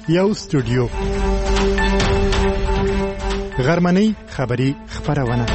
یو سټوډیو غرمنۍ خبری خبرونه.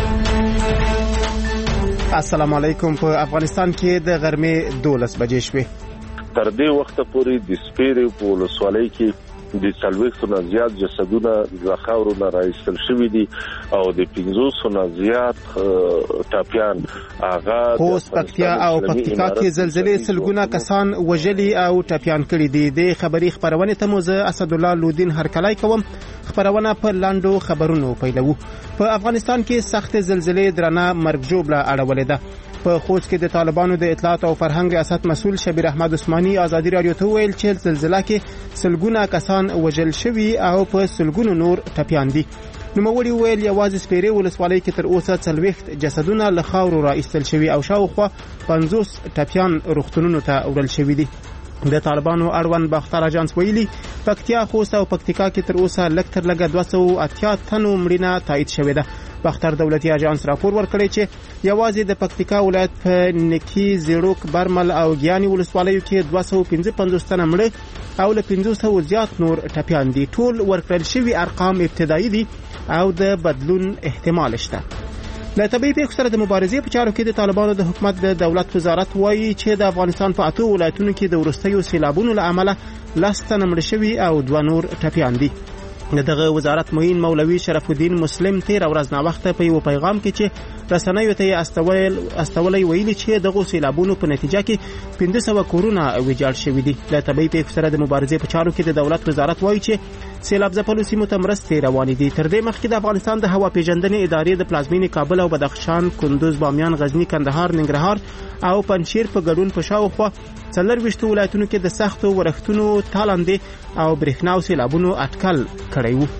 السلام علیکم. په افغانستان کې د غرمې 12 بجې شوې. تر دې وخته پورې د سپیرې په ولسوالۍ کې د 40 نه زیات جسدونه د خاورو نه راایستل شوي دي او د 500 نه زیات ټاپیان هغه خوست، پکتیا او پکتیکا کې زلزلې سلګونه کسان وژلي او ټاپیان کړي دي. د خبری خبرونه ته مو زه اسد الله لودین هرکلای کوم. خبرونه په لاندو خبرونو پیلو. په افغانستان کې سخت زلزلې درنه مرګ ژوبله اړولې ده. په خوست کې د طالبانو د اطلاعات او فرهنګ ریاست مسؤل شبیر احمد عثماني ازادي رادیو ته ویل چې زلزلہ کې سلګونه کسان وژل شوي او په سلګونو نور ټپيان دي. نوموړي ویل یوازې سپیرې ولسوالۍ کې تر اوسه 40 جسدونه له خاورو را ایستل شوي او شاوخوا 50 ټپيان روغتونونو ته وړل شوي دي. د طالبانو اړوند باختر اجانس ویلي پکتیا، خوست او پکتیکا کې تر اوسه لکټر لګه 280 تنو مړینه تایید شوې ده. باختر دولتي اجانس راپور ورکړی چې یوازې د پکتیکا ولایت په نکی، زیروک، برمل او ګیانی ولسوالیو کې 255 تنه مړه او له 500 زیات نور ټپيان دي. ټول ورکړل شوي ارقام ابتدایي دي او د بدلون احتمال شته. له طبيعي پیښو سره د مبارزې په چارو کې د طالبانو د حکومت د دولت وزارت وایي چې د افغانستان په 8 ولایتونو کې د ورستیو سیلابونو له امله 10 تنه مړه شوي او 2 نور ټپيان دي. دغه وزارت معین مولوي شرف الدین مسلم تیر ورځ نا وخت په یو پیغام کې چې رسنیو ته استولې ویلي چې دغه سیلابونو په نتیجه کې 500 کورونه ویجاړ شوي دي. له طبيعي پیښو سره د مبارزې په چارو کې د دولت وزارت وایي چې سیلاب ځپلو سیمو ته مرستې روانې دي. تر دې مخکې د افغانستان د هوا پیژندنې ادارې د پلازمینې کابل او بدخشان، کندوز، بامیان، غزنی، کندهار، ننګرهار او پنجشیر په ګډون په شاوخوا 24 ولایتونو کې د سختو ورښتونو، تالندې او برېښنا او سیلابونو اټکل کړی وو.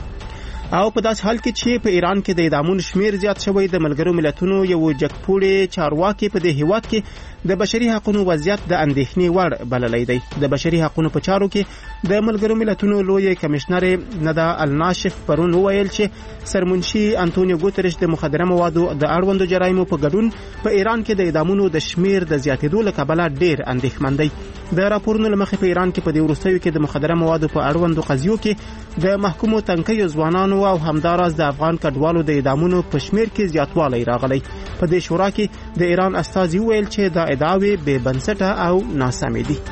او په داس حال کې چې په ایران کې د اعدامونو شمیر زیات شوی، د ملګرو ملتونو یو جګپوړی چارواکي په دې هیواد کې د بشري حقوقو وضعیت د اندېښنې وړ بللی دی. د بشري حقوقو په چارو کې د ملګرو ملتونو لوی کمشنر ندا الناشف پرون وویل چې سرمنشي انټونیو ګوتریش د مخدره موادو د اړوندو جرایمو په ګډون په ایران کې د اعدامونو د شمیر د زیاتېدو له کبله ډېر اندېښمن دی. د راپورونو له مخې په ایران کې په دې وروستیو کې د مخدره موادو په اړوندو قضیو کې د محکومو تنکیو ځوانانو او همداراز د افغان کډوالو د اعدامونو په شمیر کې زیاتوالی راغلی. په دې شورا کې د ایران استازي ویل چې دا ادعاوې بې بنسټه او ناسمې دي.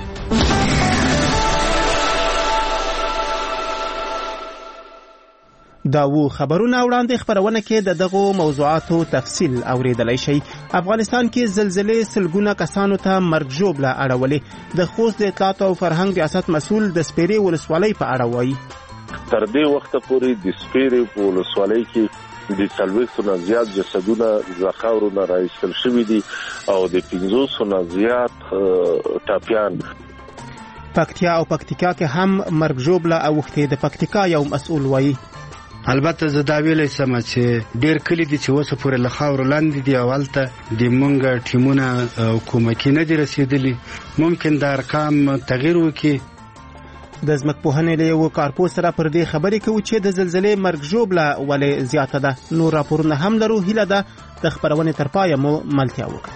دا وو خبرونه وړاندې خبرونه کې د دغو موضوعاتو تفصیل اوریدلای شي. افغانستان کې زلزلې سلګونه کسانو ته مرګ ژوبله اړولې. د خوست د اطلاعات او فرهنګ ریاست مسؤل د سپیرې ولسوالۍ په اړه وایي تر دې وخته پورې د سپیرې په ولسوالۍ کې د 40 نه زیات جسدونه د خاورو نه راایستل شوي دي او د 500 نه زیات ټاپیان. پکتیا او پکتیکا کې هم مرګ ژوبله اوښتې. د پکتیکا یو مسؤل وایي البته زه دا ویلی سم چې ډیر کلی دي چې اوسه پورې له خاورو لاندې دي او هلته د مونږ ټیمونه حکومتي نه دي رسېدلي. ممکن د ارقام تغییر وکړي. د ځمکپوهنې له یو کارپوه سره پر دې خبرې کوو چې د زلزلې مرګ ژوبله ولې زیاته ده. نور راپورونه هم لرو. هیله ده د خبرونې تر پایه مو ملتیا وکړئ.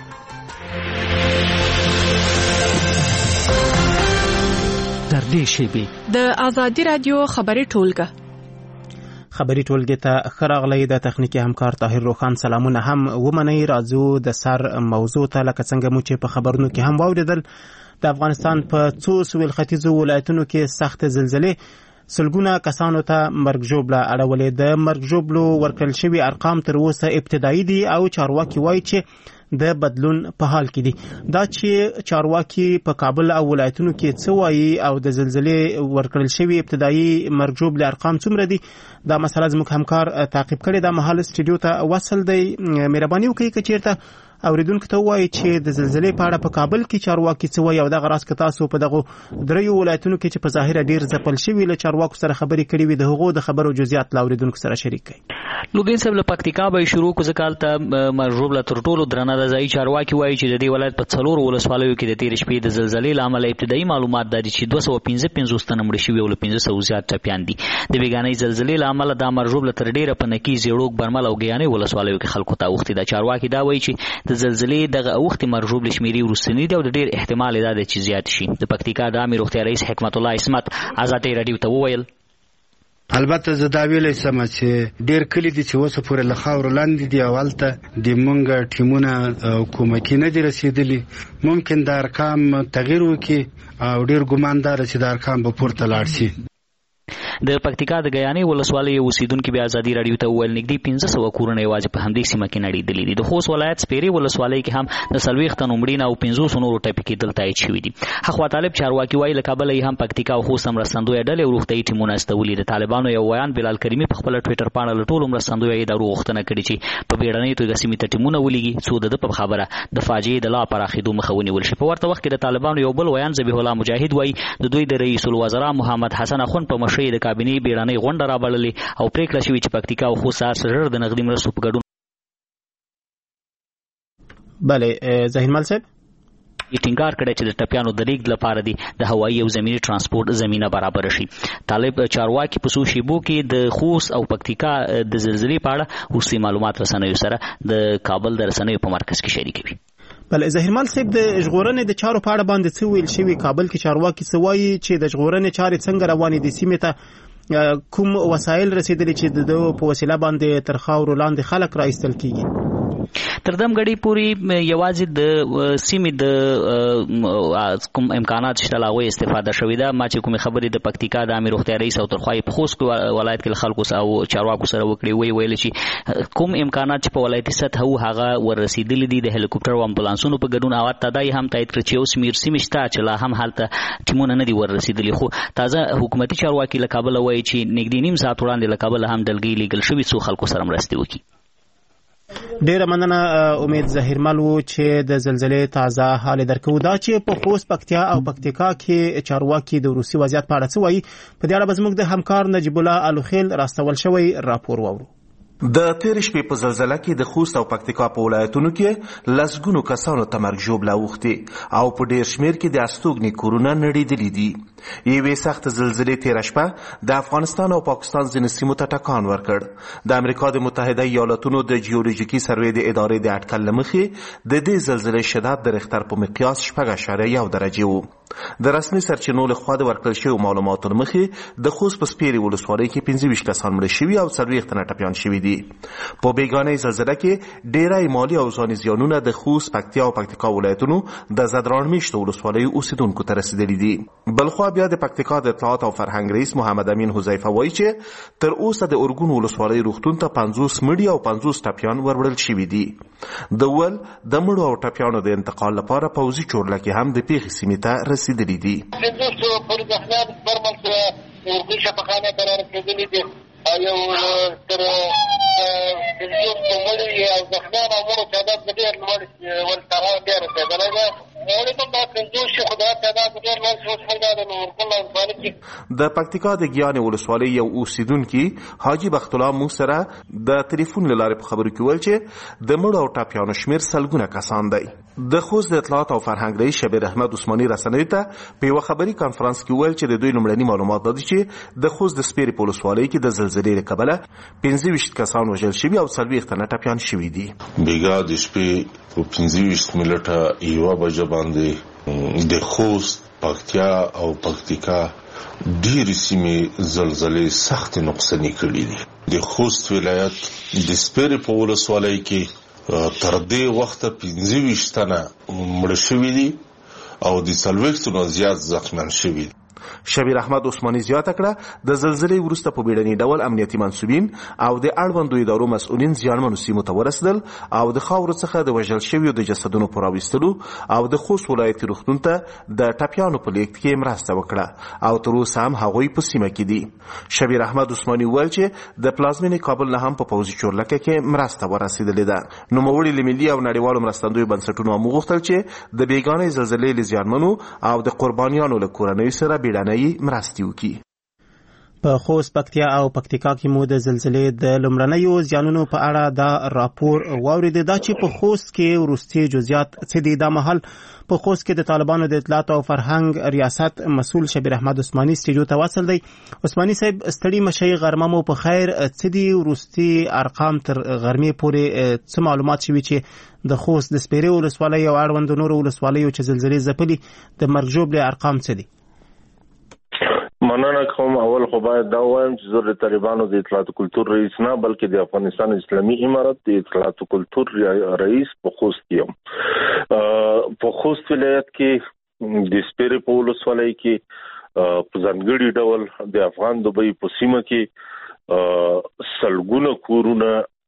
تر دې شیبې د ازادي رادیو خبري ټولګه خبري ټولګه ته خراغلی. د تخنیکی همکار طاهر روخان سلامونه هم ومنئ. راځو د سر موضوع ته. لکه څنګه مو چې په خبرونو کې هم واوریدل، د افغانستان په څو سویل ختیځو ولایتونو کې سخت زلزلې سلګونه کسانو ته مرګ ژوبله اړولې. د مرګ ژوبلو ورکړل شوي ارقام تر اوسه ابتدایي دي او چارواکي وایي چې د بدلون په حال کې دي. دا چې چارواکي په کابل او ولایتونو کې څه وایي او د زلزلې ورکړل شوي ابتدایي مرګ ژوبلې ارقام څومره دي، دا مسله زموږ همکار تعقیب کړي. دا مهال سټوډیو ته وصل دی. مهرباني وکړئ که چیرته اوریدونکو ته وایي چې د زلزلې په اړه په کابل کې چارواکي څه وایي او دغه راز که تاسو په دغه دریو ولایتونو کې چې په ظاهره ډیر ځپل شوي له چارواکو سره خبرې کړې وي، د هغو د خبرو جزئیات له اوریدونکو سره شریک کړئ. لودین صاحب له پکتیکا به شروع کو ځکه ته مرګ ژوبله تر ټولو درنه ده. ځایي چارواکي وایي چې د دې ولایت په 4 ولسوالیو کې د تیر شپې د زلزلې له امله ابتدایي معلومات دي چې 255 تنه مړه شوي او له 500 زیات ټپیان دي. د بیګانۍ زلزلې له امله د مرګ ژوبله تر ډیره په نکی، زیړوک، برمل او ګیانې ولسوالیو کې خلکو ته اوښتې ده. چارواکي دا وایي چې د د زلزلې دغه اوخت مرجوب لشمیري ورستنی دی او د ډیر احتمال دا دی چې زیات شي. د پکتیکا د عامه روغتیا رئیس حکمت الله اسمت آزادۍ رادیو ته وویل البته زه دا ویلی سم چې ډیر کلی دي چې اوسه پورې له خاورو لاندې دي او هلته د مونږ ټیمونه کومکي نه دي رسېدلي. ممکن د ارقام تغییر وکړي او ډیر ګمان داره چې د ارقام به پورته لاړ شي. د پکتیکا د ګیانې ولسوالۍ اوسیدونکو بیا آزادۍ رادیو ته وویل نږدې 1500 کورونه یوازې په همدې سیمه کې نړېدلي دي. د خوست ولایت سپیرې ولسوالۍ کې هم د 40 تنو مړینه او 500 نورو ټپي کېدل تایید شوي دي. حق طالب چارواکي وایي له کابله هم پکتیکا او خوست مرستندویه ډلې او روغتیایي ټیمونه استولي. د طالبانو یو ویان بلال کریمي په خپل ټویټر باندې له ټولو مرستندویه ادارو غوښتنه کړې چې په بیړنۍ توګه سیمې ته ټیمونه ولېږي څو د په خبره د فاجعې د لا پراخېدو مخه ونیول شي. په ورته وخت کې د طالبانو یو بل ویان ذبیح الله مجاهد وایي د دوی د رئیس الوزرا محمد حسن اخوند په مشرۍ د کابینې بیړنۍ غونډه رابللې او پریکړه شوې چې پکتیکا او خوست سره د نقدي مرستو په ګډون. بله ظاهرمل صاحب ټینګار کړی چې د ټپیانو د لیږد لپاره دی د هوایي او زمینی ترانسپورت زمینه برابر شي. طالب چارواکي په څو شیبو کې د خوست او پکتیکا د زلزلې په اړه وروستي معلومات رسنیو سره د کابل د رسنیو په مرکز کې شریکوي. بله ظاهرمل صاحب د ژغورنې د چارو په اړه باندې څه ویل شوي؟ کابل کې چارواکي څه وایي چې د ژغورنې چارې څنګه روانې دي؟ سیمې ته کوم وسایل رسیدلي چې د په وسیله باندې تر خاورو لاندې خلک را ایستل کیږي؟ تر دمګړی پورې یوازې د سیمې د کوم امکانات شته لا غوي استفاده شوې ده. ما چې کوم خبرې د پکتیکا د عامه روغتیا رئیس او ترخوای په خوست ولایت کې خلکو او چارواکو سره وکړي ویل چې کوم امکانات چې په ولایتي سطح هو هغه ورسېدلي دي د هلیکوپټر او امبولانسونو په ګډون. او تدای هم تایید کړ چې اوس میر سیمې شته چې لا هم حالت ټیمونه نه دي ورسېدلي. خو تازه حکومتي چارواکي له کابل وایي چې نږدې نیم ساعت وړاندې له کابل هم دلګۍ لیږل شوي څو خلکو سره مرستې وکړي. ډیره مننه امید ظاهرمل و چې د زلزلې تازه حال درکو. دا چې په خوست پکتیا او پکتیکا کې چارواکي د روسي وضعیت په اړه څه وایي په دې اړه به زموږ د همکار نجیب الله الوخیل راستول شوی راپور واورو. د تیر شپې په زلزلہ کې د خوست او پکتیکا په ولایتونو کې لسګونو کسانو ته مرګ ژوبله اوښتې او په ډیر شمیر کې د استوګنې کورونه نړېدلي دي. یوې سخت زلزلې تیره شپه د افغانستان او پاکستان ځینې سیمو ته ټکان ورکړ. د امریکا د متحده ایالاتونو د جیولوژیکي سروې د ادارې د اټکل له مخې د دې زلزلې شدت د ریختر په مقیاس 6.1 درجې و. د رسمي سرچینو لخوا د ورکړل شویو معلوماتو له مخې د خوست په سپیرې ولسوالۍ کې 25 کسان مړه شوي او 40 تنه ټپیان شوي دي. په بیگانه زلزلہ کې ډیری مالی او ځاني زیانونه د خوست، پکتیا او پکتیکا ولایتونو د زدران میشتو ولسوالیو اوسیدونکو ته رسیدلي دي. بلخوا بیا د پکتیکا د اطلاعات او فرهنګ رئیس محمد امین حذیفه وایي چې تر اوسه د ارګون ولسوالۍ روغتون ته 50 مړي او 50 ټپیان وروړل شوي دي. د ول د مړو او ټپیانو د انتقال لپاره پوځي چورلکې هم د پیښې سیمې ته رسیدلي دي. یو تر تلویزیون په مړي او زخمیانو او مړو تعداد به ډېر لوړ ورسره بیا رسېدلی ده. مړي به دا 50 شي خو دا تعداد ډېر لوړ شي. اوس دا د نورګل ولسوالۍ کې د پکتیکا د ګیانې ولسوالۍ یو اوسیدونکي حاجي بخت الله موږ سره د ټلیفون له لارې په خبرو کې ویل چې د مړو او ټپیانو شمېر سلګونه کسان دی. د خوست د اطلاعات او فرهنګ رئیس شبیر احمد عثماني رسنیو ته په یوه خبري کانفرانس کې ویل چې د دوی لومړني معلومات دا دي چې د خوست د سپیرې په ولسوالۍ کې د زلزلې له کبله 25 کسان وژل شوي او 40 تنه ټپیان شوي دي. بیګا د شپې په 25 منټه یوه بجه باندې د خوست، پکتیا او پکتیکا ډېرې سیمې زلزلې سخت نقصاني کړي دي. د خوست ولایت د سپیرې په ولسوالۍ کې تر دې وخته 25 تنه مړه شوي دي او د 40 تنو زیات زخمیان شوي دي. شبیر احمد عثماني زیاته کړه د زلزلې وروسته په بیړني ډول امنیتي منصوبین او د اړوندو ادارو مسؤلین زیانمنو سیمو ته ورسېدل او د خاورو څخه د وژل شویو د جسدونو په راویستلو او د خوست ولایتي روغتون ته د ټپیانو په لیږد کې مرسته وکړه او تر اوسه هم هغوی په سیمه کې دي. شبیر احمد عثماني وویل چې د پلازمینې کابل نه هم په پوځي چورلکه کې مرسته ورسېدلې ده. نوموړي له ملي او نړیوالو مرستندویو بنسټونو هم وغوښتل چې د بیګانې زلزلې له زیانمنو او د قربانیانو له کورنیو سره بیړنۍ مرستې وکړي. په خوست، پکتیا او پکتیکا کې مو د زلزلې د لومړنیو زیانونو په اړه دا راپور واورید. دا چې په خوست کې وروستي جزئیات څه دي. دا مهال په خوست کې د طالبانو د اطلاعات او فرهنګ ریاست مسؤل شبیر احمد عثماني سټډیو ته واصل دی. عثماني صاحب ستړي مشي غرمه مو په خیر. څه دي وروستي ارقام تر غرمې پورې څه معلومات شوي چې د خوست د سپیرې ولسوالۍ او اړوند نورو ولسوالیو چې زلزلې ځپلي د مرګ ژوبلې ارقام څه دي؟ مننه کوم. اول خو باید دا وایم چې زه د طالبانو د اطلاعات او کلتور رئیس نه بلکې د افغانستان اسلامي امارت د اطلاعات او کلتور رئیس په خوست کې په خوست ولایت کې د سپیرې په ولسوالۍ کې په ځانګړي ډول د افغان دوبۍ په سیمه کې سلګونه کورونه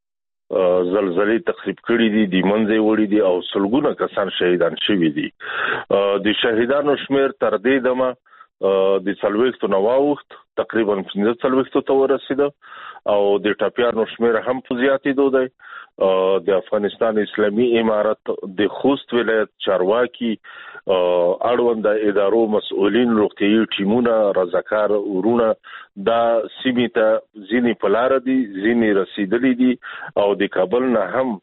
زلزلې تخریب کړي دي، د منځې وړي دي او سلګونه کسان شهیدان شوي دي. د شهیدانو شمیر تر دې دمه د 40 نواوخت تقریبا 45 ته ورسیده او د ټاپیانو شمیر هم په زیاتېدو دی. د افغانستان اسلامي امارت د خوست ولایت چارواکي اړوند ادارو مسؤلین روغتیايي ټیمونه رضاکار ورونه دا سیمې ته ځینې په لار دي، ځینې رسیدلي دي او د کابل نه هم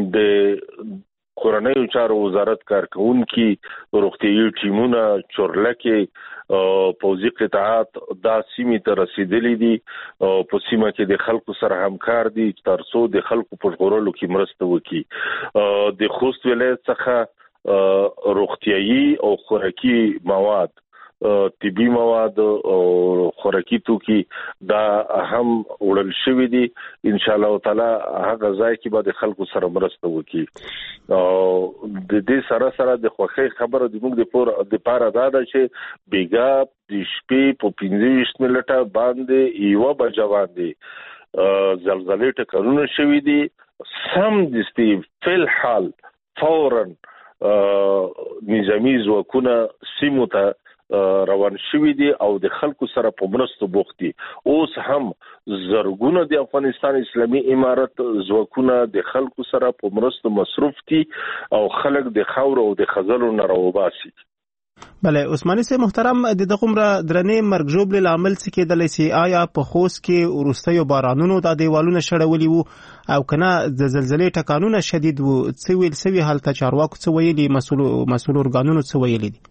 د کورنیو چارو وزارت کارکونکي روغتیايي ټیمونه چورلکه پوځي قطاعات دا سیمې ته رسیدلي دي او په سیمه کې د خلکو سره همکار دي ترڅو د خلکو په ژغورلو کې مرسته وکړي. د خوست ولایت څخه روغتیايي او خوراکي مواد، طبي مواد او خوراکي توکي دا هم وړل شوی دي. ان شاء الله تعالی هغه ځای کې به د خلکو سره مرسته وکړي. او د دې سره د خوښۍ خبره د موږ د پاره دا ده چې بیګا د شپې په 25 منټه باندې یو بجه باندې زلزلې ټکرونه شوي دي. سم دستي فل حال فورا نظامی ځواکونه سیمو ته روان شوي دي او د خلکو سره په مرستو بوخت دي. اوس هم زرګونه د افغانستان اسلامي امارت ځواکونه د خلکو سره په مرستو مصروف دي او خلک د خاور او د خزلو نه راوباسي. بله عثماني صاحب محترم، د دغومره درنې مرګ ژوبلې لامل څه کېدلی سي؟ آیا په خوست کې وروستیو بارانونو دا دیوالونه شړولي وو او کنه د زلزلې ټکانونه شدید وو؟ څه ویل سوي هلته چارواکو څه ویلي، مسؤل ارګانونو څه ویلي دي؟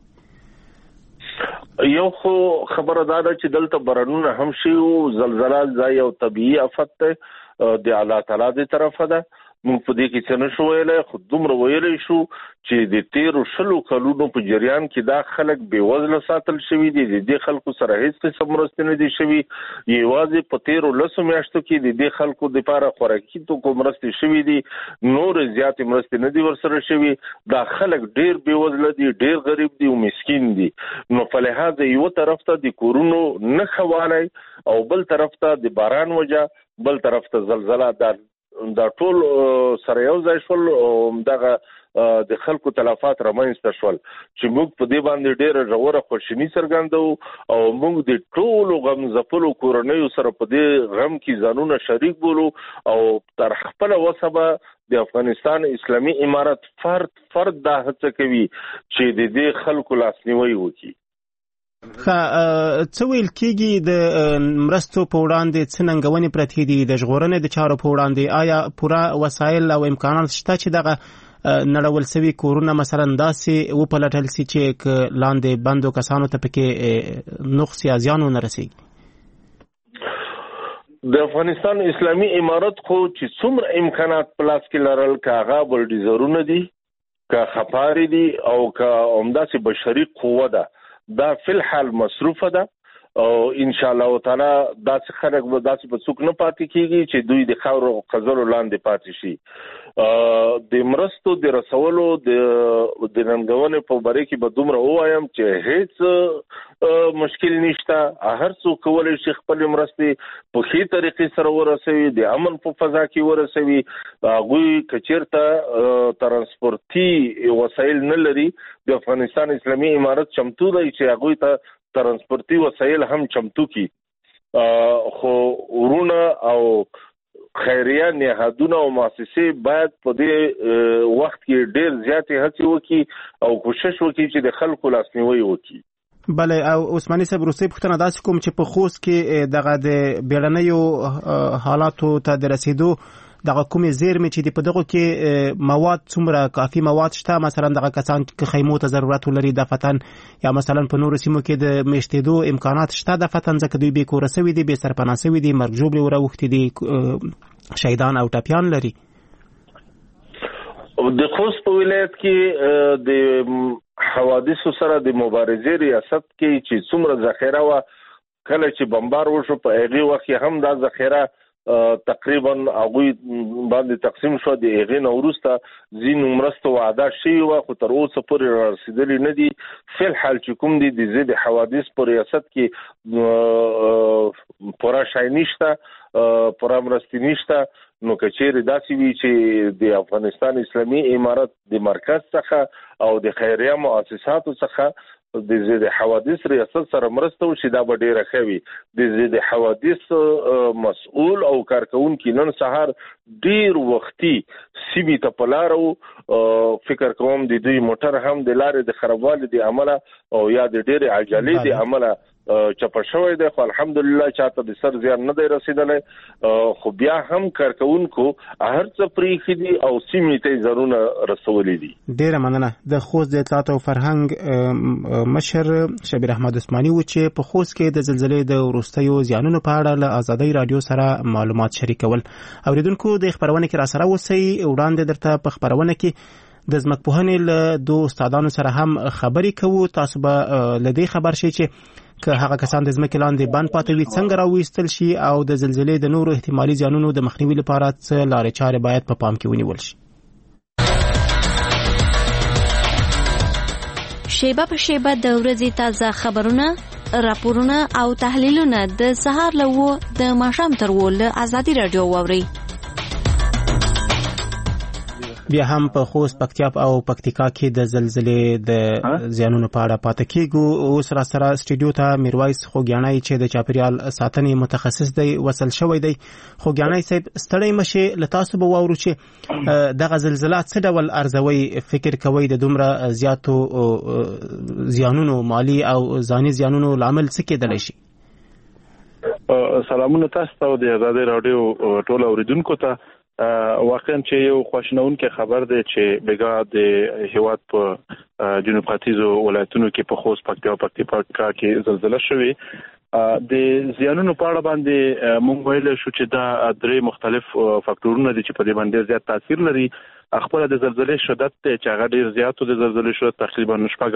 یو خو خبره دا ده چې دلته بارانونه هم شي او زلزلہ ځای او طبيعي آفت ته د الله تعالی د طرفه ده. موږ په دې کې څه نشو ویلای، خو دومره ویلی شو چې د 13 کلونو په جریان کې دا خلک بېوزله ساتل شوي دي. د دې خلکو سره هیڅ قسم مرستې نه دي شوي. یوازې په 13 میاشتو کې د دې خلکو دپاره خوراکي توکو مرستې شوي دي، نورې زیاتې مرستې نه دي ورسره شوي. دا خلک ډېر بېوزله دي، ډېر غریب دي او مسکین دي. نو په لحاظ یو طرف ته د کورونو نه ښه والی او بل طرف ته د باران وجه، بل طرف ته زلزله، دا ټول سره یو ځای شول او دغه د خلکو تلفات رامنځته شول چې موږ په دې باندې ډېره ژوره خواشیني څرګندوو او موږ د ټولو غم ځپلو کورنیو سره په دې غم کې ځانونه شریک بولو او تر خپله وسه به د افغانستان اسلامي امارت فرد دا هڅه کوي چې د دې خلکو لاسنیوی وکړي. څه ویل کېږي د مرستو په وړاندې څه ننګونې پرتې دي د ژغورنې د چارو په وړاندې؟ آیا پوره وسایل او امکانات شته چې دغه نړول سوي کورونه مثلا داسې وپلټل سي چې لاندې بندو کسانو ته پکې نقص یا زیان ونه رسېږي؟ د افغانستان اسلامي امارت خو چې څومره امکانات په لاس کې لرل، که هغه بلډیزرونه دي، که خپارې دي او که همداسې بشري قوه ده، دا فل حال مصروفه ده او ان شاء الله تعالی داسې خلک به داسې په څوک نه پاتې کېږي چې دوی د خاورو او خزلو لاندې پاتې شي. د مرستو د رسولو د ننګونې په باره کې به دومره ووایم چې هیڅ مشکل نشته. هر څوک کولی شي خپلې مرستې په ښې طریقې سره ورسوي، د امن په فضا کې ورسوي. هغوی که چېرته ترانسپورتي وسایل نه لري، د افغانستان اسلامي امارت چمتو دی چې هغوی ته ترانسپورتي وسایل هم چمتو کی. خو ورونه او خیریه نهادونه او مؤسسې باید په دې وخت کې ډېر زیاتې هڅې وکړي او کوشش وکړي چې د خلکو لاسنیوی وکړي. بله او عثماني صاحب وروستۍ پوښتنه داسې کوم چې په خوست کې دغه د بیړنیو حالاتو ته د رسیدو دغه کومې زیرمې چې په دغه کې مواد څومره کافي مواد شته، مثلا دغه کسان چې خیمو ته ضرورت ولري د فتن یا مثلا په نورو سیمو کې د میشتېدو امکانات شته د فتن، ځکه دوی بې کوره سوي دي، بې سرپناه سوي دي، مرګ ژوبلې وراوښتي دي، شهیدان او ټپیان لري. د خوست په ولایت کې د حوادثو سره د مبارزې ریاست کې چې څومره ذخیره و، کله چې بمبار وشو په هغه وخت هم دا ذخیره تقریبا هغوی باندې تقسیم شو. د هغې نه وروسته ځینو مرستو وعده شوي وه خو تر اوسه پورې رارسېدلي نه دي. فی الحال چې کوم دي د ضد حوادث په ریاست کې پوره شی نشته، پوره مرستې نشته. نو که چیرې داسې وي چې د افغانستان اسلامي امارت د مرکز څخه او د خیریه مؤسساتو څخه د ضد حوادث ریاست سره مرسته وشي دا به ډیره ښه وي. د ضد حوادث مسؤل او کارکونکي نن سهار ډیر وختي سیمې ته په لاره وو، فکر کوم د دوی موټر هم د لارې د خرابوالي د امله او یا د ډیرې عجلې د امله چپه شوی دی، خو الحمدلله چاته د سر زیان نه دی رسیدلی. خو بیا هم کارکونکو هر څه پریښي دي او سیمې ته ضرورونه رسولي دي. ډیره مننه. د خوست د اطلاعات او فرهنګ مشر شبیر احمد عثماني و چې په خوست کې د زلزلې د وروستیو زیانونو په اړه له آزادۍ رادیو سره معلومات شریکول. اوریدونکو د خبرونه کې را سره اوسئ. وړاندې درته په خبرونه کې د ځمکپوهنې له دوه استادانو سره هم خبرې کوو. تاسو به له دې خبر شئ چې که هغه کسان د ځمکې لاندې بند پاتې وي څنګه راویستل شي او د زلزلې د نورو احتمالي زیانونو د مخنیوي لپاره څه لارې چارې باید په پام کې ونیول شي. شیبه په شیبه د ورځې تازه خبرونه، راپورونه او تحلیلونه د سهار له 9 د ماښام تر 10 له ازادي رادیو واورئ. بیا هم په خوست، پکتیا او پکتیکا کې د زلزلې د زیانونو په اړه پاتې کېږو. اوس را سره سټوډیو ته میرویس خوګیاڼی چې د چاپیریال ساتنې متخصص دی وصل شوی دی. خوګیاڼی صاحب ستړی مشه، له تاسو به واورو چې دغه زلزلې څه ډول ارزوي، فکر کوي د دومره زیاتو زیانونو، مالی او ځاني زیانونو لامل څه کېدلی شي؟ سلامونه تاسو ته د آزادۍ رادیو ټول اوریدونکو ته. واقعا چې یو خوشنونکې خبر دی چې بګا د هیواد په جنوب ختیځو ولایتونو کې په خوست، پکتیا او پکتیکا کې زلزلہ شوې. د زیانونو په اړه باندې مونږ ویل شو چې دا درې مختلف فاکتورونه دي چې په دې باندې زیات تاثیر لري. خپل د زلزلې شدت ته چې هغه ډیر زیاتو د زلزلې شدت تقریبا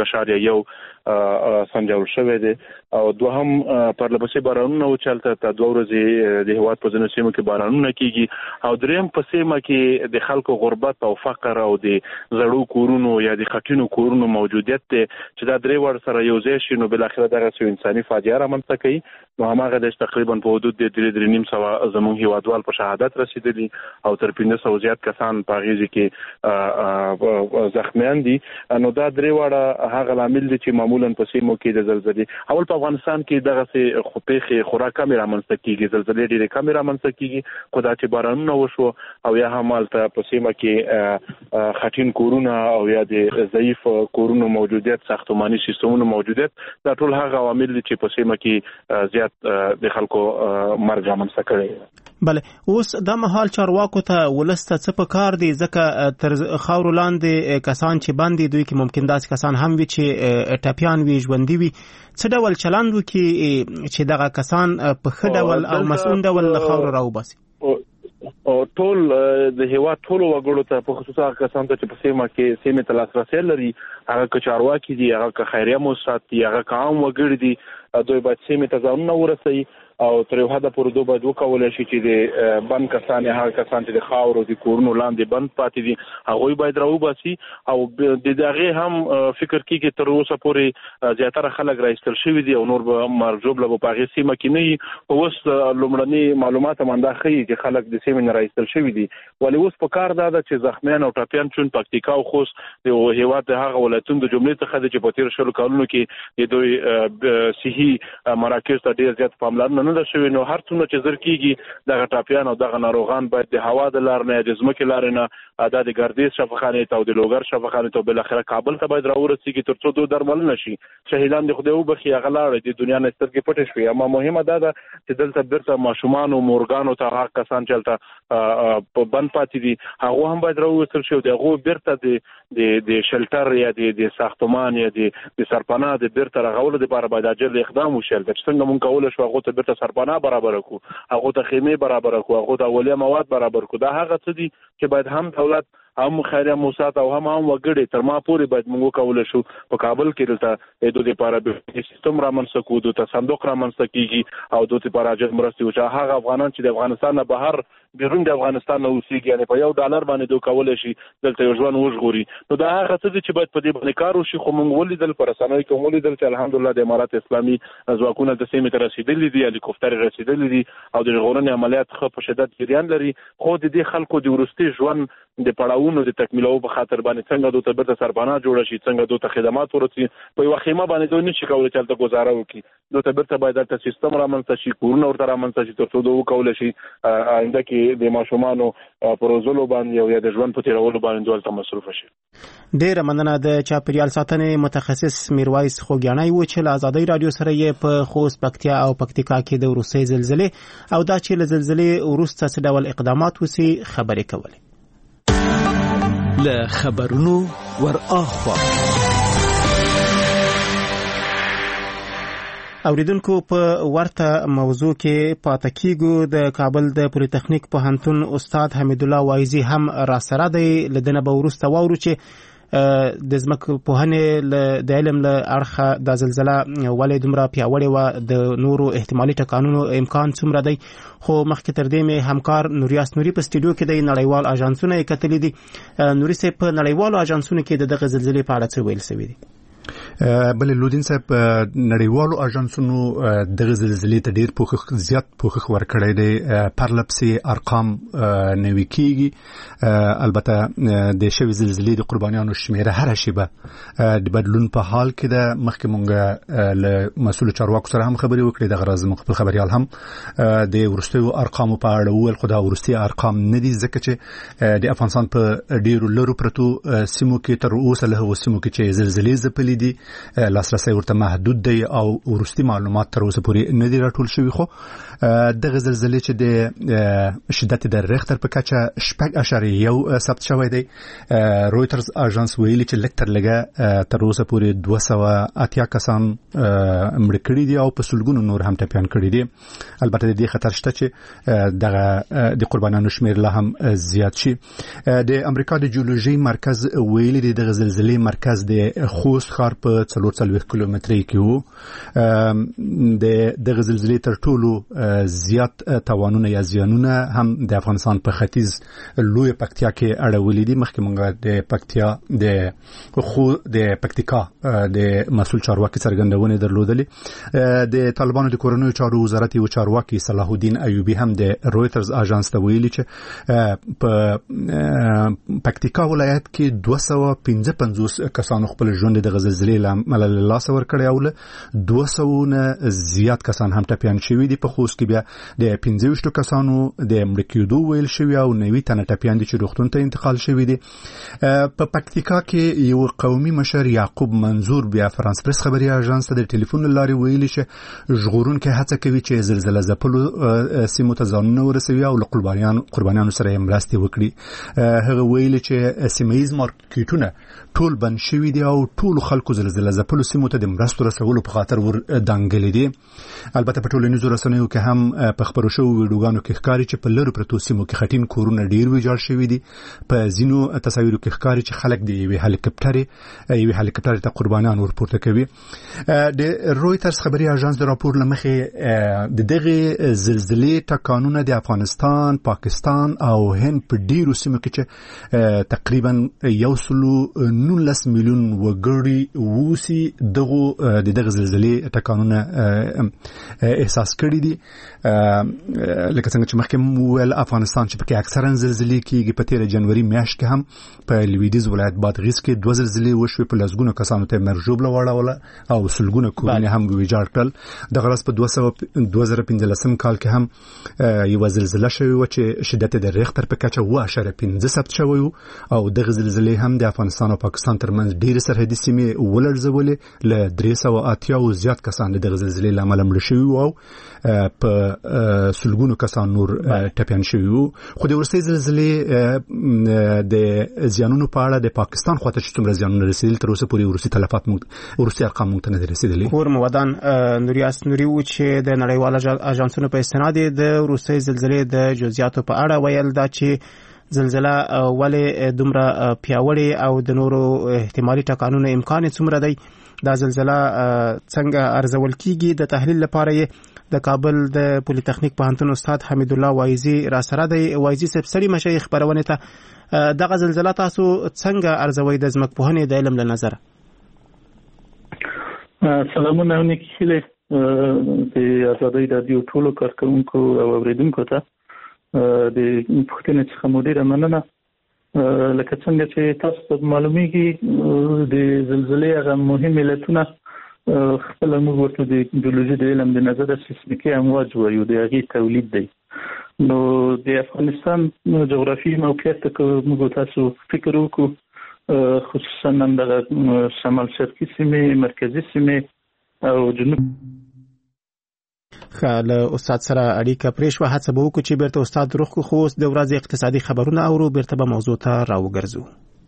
6.1 سنجول شوی دی او دوهم پرلپسې بارانونه وچالته ته 2 ورځې د هیواد په ځینو سیمو کې بارانونه کیږي او دریم په سیمه کې د خلکو غربت او فقر او د زړو کورونو یا د خټینو کورونو موجودیت ته چې دا درې ور سره یو ځای شي نو بل اخر دغه انساني فاجعه رامنځته کوي. نو هماغه د تقریبا په حدود د 3.5 زموږ هیوادوال په شهادت رسیدلي او تر 1500 زیات کسان په غیږ کې زخمیان دي. نو دا درې واړه هغه لامل دي چې معمولا په سیمو کې د زلزلې اول په افغانستان کې دغه څه خپېخي خوراک کم رامنځته کیږي، زلزلې ډېرې کم رامنځته کیږي، خو دا چې بارانونه وشو او یا هم هلته په سیمه کې خټین کورونه او یا د ضعیف کورونو موجودیت، ساختماني سیستمونو موجودیت، دا ټول هغه عوامل دي چې په سیمه کې زیات د خلکو مرګ رامنځته کړي. بله، اوس د مهال چارواکو ته ولسته څه په کار دي؟ ځکه تر خاورو لاندې کسان چې باندې دوی کې ممکن داسې کسان هم وي چې ټپیان وي، ژوندي وي، څه ډول چلند وکړي چې دغه کسان په ښه ډول او مسؤل ډول له خاورو راوباسي؟ ټول د هیواد ټولو وګړو ته په خصوص هغه کسان ته چې په سیمې ته لاسرسی لري، هغه که چارواکي دي، هغه که خیریه مؤسسات دي، هغه که عام وګړي دي، دوی باید سیمې ته ځانونه ورسوي او تر یو حده پورې دوی باید وکولی شي چې د بند کسان یا هغه کسان چې د خاورو د کورونو لاندې بند پاتې دي هغوی باید راوباسي او د هغې هم فکر کېږي تر اوسه پورې زیاتره خلک راایستل شوي دي او نور به مرګ ژوبله به په هغې سیمه کې نه وي. خو اوس لومړني معلومات هم همدا ښیي چې خلک د سیمې نه راایستل شوي دي. ولې اوس په کار دا ده چې زخمیان او ټپیان چون پکتیکا او خوست د هیواد د هغه ولایتونو د جملې څخه دي چې په تېرو 20 کلونو کې د دوی صحي مراکز ته ډېر زیات پاملرنه نه ده شوې نو هر څومره چې زر کېږي دغه ټاپیان او دغه ناروغان باید د هوا د لارې نه د ځمکې لارې نه دا د ګردیز شفاخانې ته او د لوګر شفاخانې ته بالاخره کابل ته باید راورسېږي تر څو دوی درملنه شي. شهیدان د خدای وبخښي هغه لاړې د دنیا نه سترګې پټې شوې. اما مهمه دا ده چې دلته بیرته ماشومان او مورګانو ته هغه کسان چې هلته په بند پاتې دي هغه هم باید راوویستل شي او د هغو بیرته د شلټر یا د ساختمان یا د سرپناه د بیرته رغولو دپاره باید عاجل اقدام وشي. چې څنګه مونږ کولی شو هغو ته بیرته سرپناه برابره کړو، هغو ته خیمې برابره کړو، هغو ته اولیه مواد برابر کړو. دا هغه څه دي چې باید هم دولت هم خیریه موسسات او هم وګړي تر ما پورې باید موږ وکولی شو په کابل کې دلته دوی لپاره د سیستم رامنځته کړو، دوی ته صندوق رامنځته کېږي او دوی لپاره عاجل مرستې وشي. هغه افغانان چې د افغانستان نه بهر بیرون د افغانستان نه اوسېږي یعنې په $1 باندې دوی کولی شي دلته یو ژوند وژغوري. نو دا هغه څه دي چې باید په دې باندې کار وشي. خو موږ ولیدل په رسنیو کې ولیدل چې الحمدلله د امارات اسلامي ځواکونه د سیمې ته رسېدلي دي، هلیکوپټر یې رسېدلي دي او د ژغورنې عملیات ښه په شدت جریان لري. خو د دې خلکو د وروستي ژوند د پړاوونو د تکمیلولو په خاطر باندې څنګه دوی ته بیرته سرپناه جوړه شي، څنګه دوی ته خدمات ورسي، په یوه خیمه باندې دوی نشي کولی چې هلته ګزاره وکړي. دوی ته بیرته باید هلته سیستم رامنځته شي، کورونه ورته رامنځته شي تر څو دوی وکولی شي آینده کې د ماشومانو په روزلو باندې او یا د ژوند په تېرولو باندې دوی هلته مصروفه شي. ډېره مننه. د چاپیریال ساتنې متخصص میرویس خوږیاڼی و چې له ازادۍ راډیو سره یې په خوست، پکتیا او پکتیکا کې د وروستۍ زلزلې او دا چې له زلزلې وروسته څه ډول اقدامات وسي خبرې کولې. له خبرونو ور اخوا اوریدونکو په ورته موضوع کې پاتې کیږو. د کابل د پولیټیکنیک پوهنتون استاد حمید الله وایزي هم را سره دی. لدنه به وروسته واورو چې د ځمکپوهنې د علم له اړخه د زلزله ولې دومره پیاوړې وه، د نورو احتمالي ټکانونو امکان څومره دی. خو مخکې تر دې مې همکار نوریاس نوري په سټوډیو کې د نړیوال اژانسونه یې کتلي دي. نوري صاحب، په نړیوالو اژانسونو کې د دغه زلزلې په اړه څه ویل شوي دي؟ بل لودین صاحب، نړیوالو اژانسونو دغه زلزلې ته ډیر زیات پوښښ ورکړی دی. پرلپسې ارقام نوي کیږي. البته د شوي زلزلې د قربانیانو شمیره هر شیبه د بدلون په حال کې ده. مخکې مونږ له مسؤل چارواکو سره هم خبرې وکړې. دغه راز موږ خپل خبريال هم د ورستیو ارقامو په اړه وویل، خو دا ورستي ارقام نه دي ځکه چې د افغانستان په ډیرو لرو پرتو سیمو کې تر اوسه له هغو سیمو کې چې زلزلې ځپلې دي لاسرسي ورته محدود دی او ورستي معلومات تر اوسه پورې نه دي راټول شوي. خو دغه زلزلې چې د شدت د ریختر په کچه 6.1 ثبت شوی دی. رویټرز اژانس ویلي چې لږ تر لږه تر اوسه پورې 280 کسان مړه کړي دي او په سلګونو نور هم ټپیان کړي دي. البته د دې خطر شته چې دغه د قربانانو شمیر لا هم زیات شي. د امریکا د جیولوژي مرکز ویلي دی دغه زلزلې مرکز د خوست ښار په 40 کیلومترۍ کې وو. دغه زلزلې تر ټولو زیات تاوانونه یا زیانونه هم د افغانستان په ختیځ لوی پکتیا کې اړولې دي. مخکې مونږ د پکتیا د پکتیکا د مسؤل چارواکي څرګندونې درلودلې. د طالبانو د کورنیو چارو وزارت یو چارواکي صلاح الدین ایوبی هم د رویټرز اژانس ته ویلي چې په پکتیکا ولایت کې 255 کسانو خپل ژوند د زلزلې لامل له لاسه ورکړی او له 200 نه زیات کسان هم ټپیان شوي دي. په خوست کې بیا د 25 کسانو د مړه کېدو ویل شوي او 90 تنه ټپیان دي چې روغتون ته انتقال شوي دي. په پکتیکا کې یو قومي مشر یعقوب منظور بیا فرانس پریس خبري اژانس ته د ټلیفون لارې ویلي چې ژغورونکي هڅه کوي چې زلزله ځپلو سیمو ته ځانونه ورسوي او له قربانیانو سره یې مرستې وکړي. هغه ویلي چې سیمه‌ییز مارکیټونه ټول بند شوي دي او ټول خلکو زلزله ځپلو سیمو ته د مرستو رسولو په خاطر ور دانګلې دي. البته په ټولنیزو رسنیو کې هم په خبرو شوو ویډیوګانو کې ښکاري چې په لرو پرتو سیمو کې خټین کورونه ډیر ویجاړ شوي دي. په ځینو تصاویرو کې ښکاري چې خلک د یوې هلیکاپټر ته قربانیان ورپورته کوي. د رویټرز خبري اژانس د راپور لمخې د دغه زلزلې ټکانونه د افغانستان، پاکستان او هند په ډیرو سیمو کې چې تقریبا 119 میلیون وګړي ووسی دغه زلزلې ټکانونه احساس کړي دي لکه څنګه چې مخکې ویل افغانستان چې پکې اکثرا زلزلې کېږي په 13 جنوري میاشت کې هم په لویدیځ ولایت بادغیس کې 2 زلزلې وشوې په لسګونو کسانو ته مرګ ژوبله واړوله او سلګونه کورونه هم ویجاړ کړل دغه ورځ په 2015 کال کې هم یو زلزلہ شوی و چې شدت د ریختر په کچه 7.5 ثبت شوی او دغه زلزلې هم د افغانستان او پاکستان ترمنځ ډېر سرحدي سیمې ولړزولې ل 380 زیات کسان دغه زلزلې لامل مړ شوي او په سلګونو کسان نور ټپيان شوي خو د ورستۍ زلزلې د زیانونو په اړه د پاکستان خواته چې څومره زیانونه رسیدل تر اوسه پورې ورستۍ تلفات ورستۍ ارقام موږ ته نه رسیدلي کور مودان نوریاس نوري و چې د نړیوال اژانسونو په استناد د ورستۍ زلزلې د جزئیاتو په اړه ویل دا چې زلزلہ ولې دومره پیاوړې او د نورو احتمالي ټکانونو امکان څومره دی دا زلزلہ څنګه ارزول کیږي د تحلیل لپاره د کابل د پولی تخنیک پوهنتون استاد حمید الله وایزي را سره دی وایزي سپسړي مشایخ خبرونه ته دغه زلزلہ تاسو څنګه ارزوي د ځمکپوهنې د علم له نظر سلامونه نیکله د آزادۍ رادیو ټولو کارکونکو او اوریدونکو ته د پښتنې څخه مدیره مننه لکه څنګه چې تاسو معلومیږي د زلزلې هغه مهم علتونه خپل موږ ورته د جیولوژي د علم د نظر سیسمیکي امواج وایو د هغې تولید دی نو د افغانستان جغرافي موقعیت ته موږ تاسو فکر وکړو خصوصا د شمال شرقي سیمې مرکزي سیمې او جنوب خاله استاد سره اړیکه پرېښوه هڅه به وکړو چې بیرته استاد روح کو خو د ورځې اقتصادي خبرونه اورو بیرته به موضوع ته راوګرځو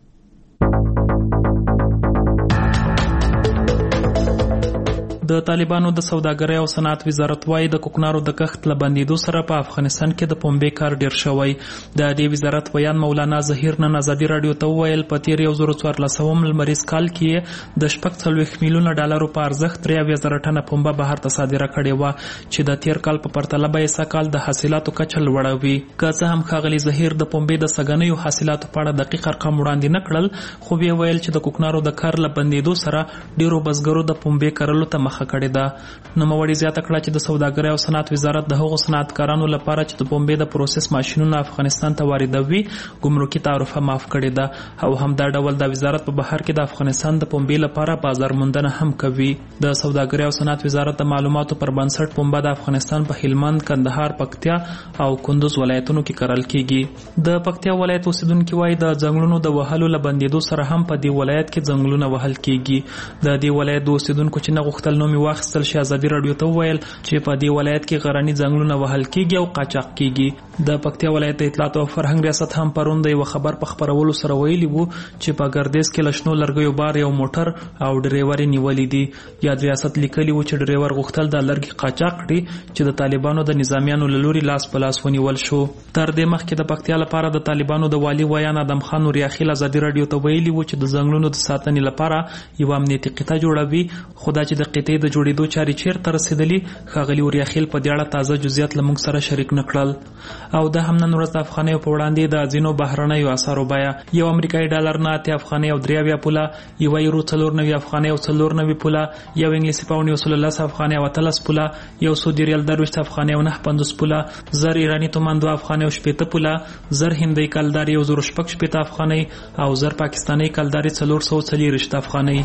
د طالبانو د سوداګرۍ او صنعت وزارت وايي د کوکنارو د کښت لبندېدو سره په افغانستان کې د پنبې کار ډیر شوی د دې وزارت بیان مولانا ظهیر نن آزادي رادیو ته ویل په تیر 2014 لمریز کال کې د 40 میلیون ډالرو په ارزښت 3000 ټنه پنبه بهر ته صادره کړې و چې د تیر کال په پرتله به یې سکال د حاصلاتو کچه لوړه وي که څه هم خاغلی ظهیر د پنبې د سګنیو حاصلاتو په اړه دقیق ارقام وړاندې نه کړل خو بیا ویل چې د کوکنارو د کار لبندېدو سره ډیرو بزګرو د پنبې کرلو ته مخه کړې ده نو موري زیاته کړه چې د سوداګرۍ او صنعت وزارت د هغو صنعتکارانو لپاره چې د پنبې د پروسس ماشينونه افغانستان ته واردوي ګمرکي تعرفه معاف کړې ده او هم دا ډول د وزارت په بهر کې د افغانستان د پنبې لپاره بازار موندنه هم کوي د سوداګرۍ او صنعت وزارت د معلوماتو پر بنسټ پنبه د افغانستان په هلمند کندهار پکتیا او کندوز ولایتونو کې کرل کیږي د پکتیا ولایت اوسیدونکو وايي د ځنګلونو د وهلو لبندېدو سره هم په دې ولایت کې ځنګلونه وهل کیږي د دې ولایت اوسیدونکو چې نه غوښتل نومي واخیستل شي آزادي رادیو ته ویل چې په دې ولایت کې غرنی ځنګلونه وهل کیږي او قاچاق کیږي د پکتیا ولایت اطلاعات او فرهنګ ریاست هم پرون د یو خبر په خبرولو سره ویلي وو چې په ګردیز کې لښنو لرګیو بار یو موټر او ډرایور نیولې دي یا ریاست لیکلي وو چې ډرایور غوښتل د لرګي قاچاق کړي چې د طالبانو د نظامیانو لوري لاس په لاس ونیول شو تر دې مخکې د پکتیا لپاره د طالبانو د والی ویان ادم خان ریاخیل آزادي رادیو ته ویلي وو چې د ځنګلونو د ساتنې لپاره یو امنیتي قطعه جوړوي خدا چې د قطعې د جوړېدو چارې چیرته رسیدلی خاغلی وریاخیل په دې اړه تازه جزئیات لمونږ سره شریک نکړل او د هم نن ورځ د افغانۍ په وړاندې د ځینو بهرنیو اسعارو بیه یو امریکایي ډالر نه 8 افغانۍ او 3 پوله یو یورو 4 افغانۍ او 4 پوله یو انګلیسي پاونډ یو 13 افغانۍ او 13 پوله یو سعودي ریال 2 افغانۍ او 9 پوله زر ایرانی تومان 2 افغانۍ او 8 پوله زر هندۍ کلدار یو 0.8 افغانۍ او زر پاکستاني کلدار 440 افغانۍ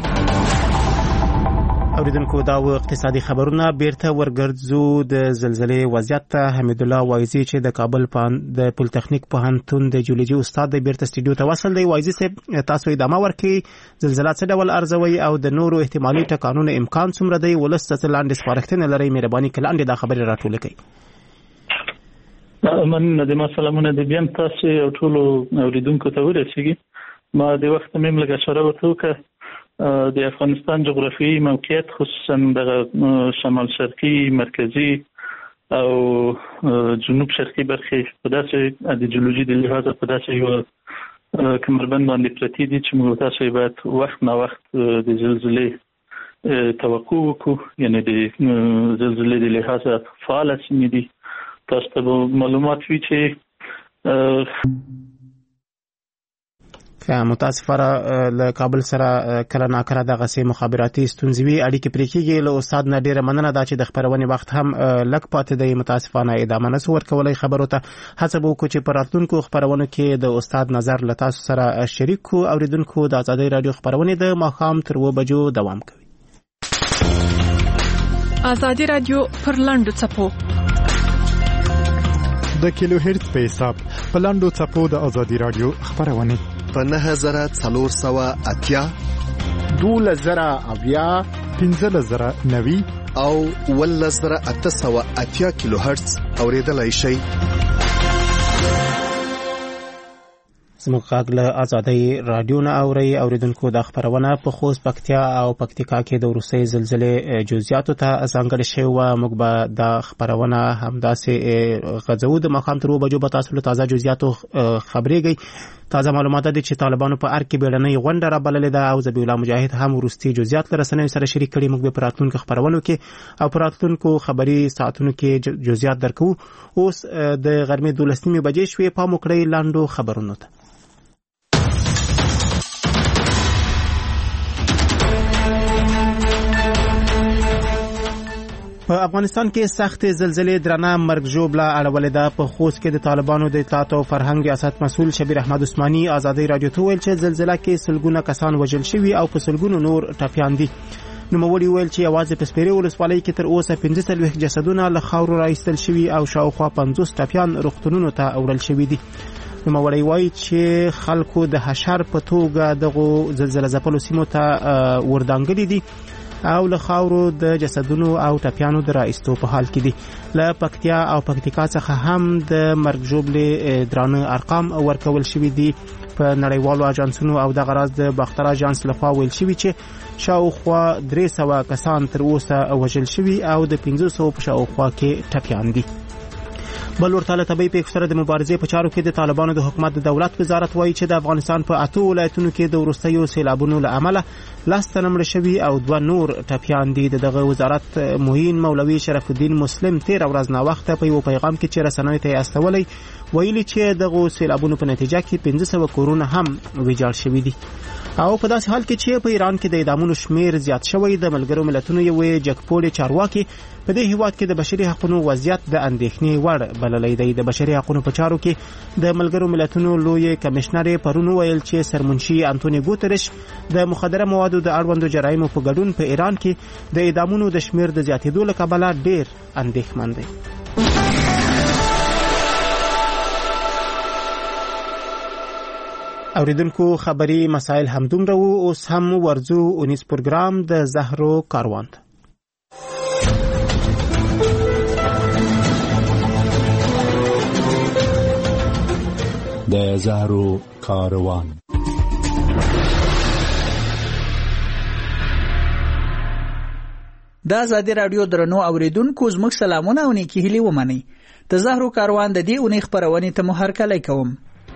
اوریدونکو دا و اقتصادي خبرونه بیرته ورګرځو د زلزلې وضعیت ته حمید الله وایزي چې د کابل د پول تخنیک پوهنتون د جیولوژي استاد دی بیرته سټډیو ته وصل دی وایزي صاحب تاسو ادامه ورکړئ زلزلہ څه ډول ارزوي او د نورو احتمالي ټکانونو امکان څومره دی ولست لاندې سپارښتنه لري مهرباني کړئ دا خبره راټول کړئ من د مسلمانانو د بیان تاسو او ټولو اوریدونکو ته ورسیږي ما د وخت مم لګا شروع وکړ د افغانستان جغرافیایي موقعیت خصوصا د شمال شرقي مرکزي او جنوب شرقي برخې په داسې د جیولوژي د لحاظه په داسې یو کمربند باندې پرتې دي چې موږ تاسو باید وخت نه وخت د زلزلې توقع وکړو یعنی د زلزلې د لحاظه فعال سیمې دي تاسو ته معلومات وي چې متاسفانه له کابل سره کله ناکله دغه سي مخابراتي ستونزې وي اړیکې پرې کېږي. له استاد نه ډیره مننه ده چې د خبرونې وخت هم لږ پاتې دی. متاسفانه ادامه نشو ورکولای خبرو ته. هڅه به وکړو چې په راتلونکو خبرونو کې د استاد نظر له تاسو سره شریک کړو. اوریدونکو د آزادۍ رادیو خبرونه د ماښام تر 2 بجو دوام کوي. آزادۍ رادیو پر لاندو څپو د کیلو هرتز په حساب په لاندو څپو د آزادۍ رادیو خبرونه په 9480 12090 15090 او 11880 کیلو هرتز اوریدلای شئ. زموږ غږ له آزادۍ رادیو نه اوري. اوریدونکو د خبرونه په خوست، پکتیا او پکتیکا کې د وروستۍ زلزلې جزئیاتو ته ځانګړې شوې وه. موږ به د خبرونه همداسې غځو. د ماښام تر 2 بجو به تاسو له تازه جزئیاتو خبرېږئ. تازه معلومات دي چې طالبانو په ارګ کې بیړنۍ غونډه رابللې ده او ذبیح الله مجاهد هم وروستي جزئیات له رسنیو سره شریک کړي. موږ به په راتلونکو خبرونو کې او په راتلونکو خبري ساعتونو کې جزئیات درکو. اوس د غرمې 12 بجې شوې. پام وکړئ لاندو خبرونو ته. په افغانستان کې سخت زلزلې درنه مرګ ژوبله اړولې ده. په خوست کې د طالبانو د اطلاعات او فرهنګ ریاست مسؤل شبیر احمد عثماني آزادۍ رادیو ته ویل چې زلزلہ کې سلګونه کسان وژل شوي او په سلګونو نور ټپیان دي. نوموړي ویل چې یوازې په سپیرې ولسوالۍ کې تر اوسه 45 جسدونه له خاورو راایستل شوي او شاوخوا 50 ټپیان روغتونونو ته وړل شوي دي. نوموړي وایي چې خلکو د حشر په توګه دغه زلزلہ ځپلو سیمو ته وردانګلي دي او له خاورو د جسدونو او ټپیانو د راایستو په حال کې دي. له پکتیا او پکتیکا څخه هم د مرګ ژوبلې درانه ارقام ورکول شوي دي. په نړیوالو اجانسونو او د غراض د باختر اجانس لخوا ویل شوي چې شاوخوا 300 کسان تر اوسه وژل شوي او د 500 په شاوخوا کې ټپیان دي. بل ورته طبي په سره د مبارزې په چارو کې د طالبانو د حکومت د دولت وزارت وایي چې د افغانستان په 8 ولایتونو کې د وروستیو سیلابونو له امله 10 تنه مړه شوي او 2 نور ټپیان دي. دغه وزارت موهین مولوي شرف الدین مسلم 13 ورځ نه وخت په یو پیغام کې چې رسنیو ته استولې ویلي چې دغه سیلابونو په نتیجه کې 500 کورونه هم ویجاړ شوي دي. او په داسې حال کې چې په ایران کې د اعدامونو شمیر زیات شوی. د ملګرو ملتونو یو جګپوړی چارواکي په دې هیواد کې د بشري حقوقو وضعیت د اندېښنې وړ بللی دی. د بشري حقوقو په چارو کې د ملګرو ملتونو لوی کمشنر پرون ویل چې سرمنشي انټونی ګوتریش د مخدره موادو د اړوندو جرایمو په ګډون په ایران کې د اعدامونو د شمیر د زیاتېدو له کبله ډېر اندېښمن دی. اوریدونکو خبري مسائل هم دومره وو. اوس هم ورزو اونیس پروګرام د زهرو کاروان. د زهرو کاروان. د آزادۍ رادیو درنو اوریدونکو زموږ سلامونه او نیکی هیلې ومنئ. د زهرو کاروان د دې اونۍ خبرونې ته مو هرکلی کوم.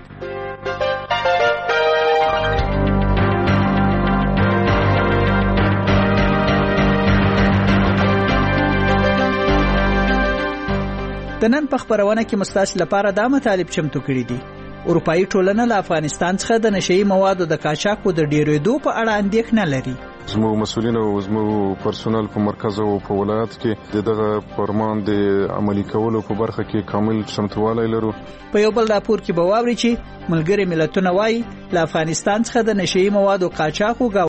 د نن په خبرونه کې مستاس لپاره دا مطالب چمتو کړي دي. اروپאי ټولنه له افغانستان څخه د نشئی موادو د قاچاق او د ډیرېدو په اړه اندېښنه لري. زموږ مسؤلین او زموږ پرسونل په مرکز او په ولایت کې دغه فرمان د عملي کولو په برخه کې کامل چمتووالی لرو. په یو بل راپور کې به واوري چې ملګری ملتونه وايي له افغانستان څخه د نشئی موادو قاچاق او